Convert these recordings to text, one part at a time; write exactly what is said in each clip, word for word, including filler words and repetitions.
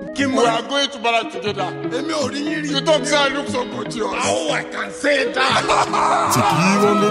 We are going to marry together. You don't say I look so gorgeous. Oh, I can say that. Tequila on the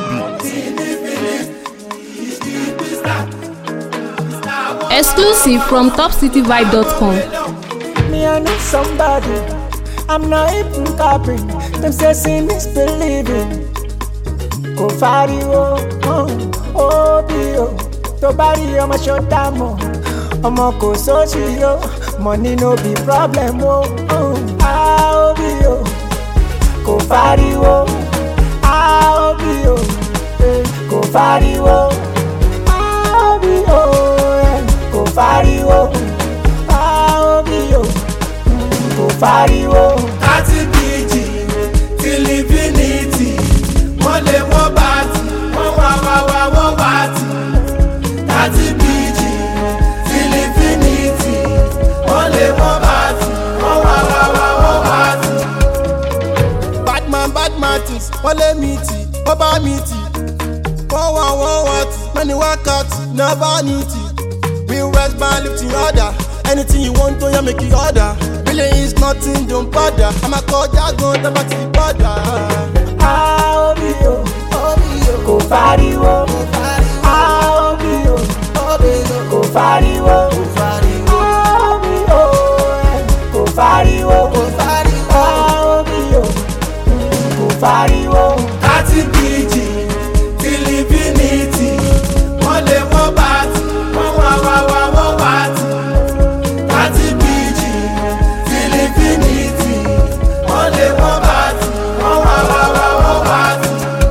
beat. Exclusive from top city vibe dot com. Me, I need somebody. I'm not even copying. Them say seeing is believing. Go far you, oh, oh, be oh. To body, I'm a short time, oh. I'm a go so yo. Money no be problem, oh, oh. I'll be oh. Go far you, oh. I'll be oh. Go far you, oh. I'll be oh. Go far you, oh. I'll be oh. Go far you, oh. thirty B G till infinity. One lay one party, one wa wa wa one party. thirty B G till infinity. One lay one party, one wa wa wa one party. Bad man, bad man things. One lay meaty, one bar meaty. One one one what? Many workouts, never need it. We rest by lifting order. Anything you want to, you make it order. Really is nothing, don't bother. I'm a call jargon, I'm a tea border. I'll be oh, go far you, oh. I'll be oh, go far you, oh. I'll be oh, go far you, oh. I'll be oh, go far you, oh. thirty B G till infinity. One lay one party, one wa wa wa one party. thirty B G till infinity. One lay one party, one wa wa wa one party.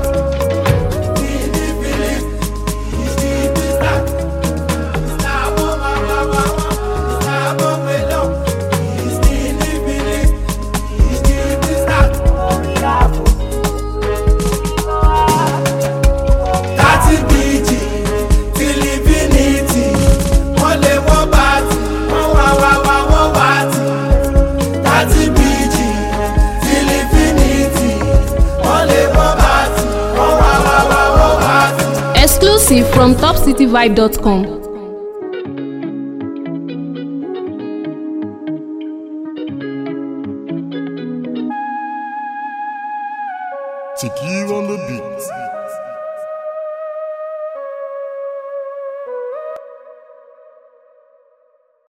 Exclusive from top city vibe dot com. Tequila on the beat.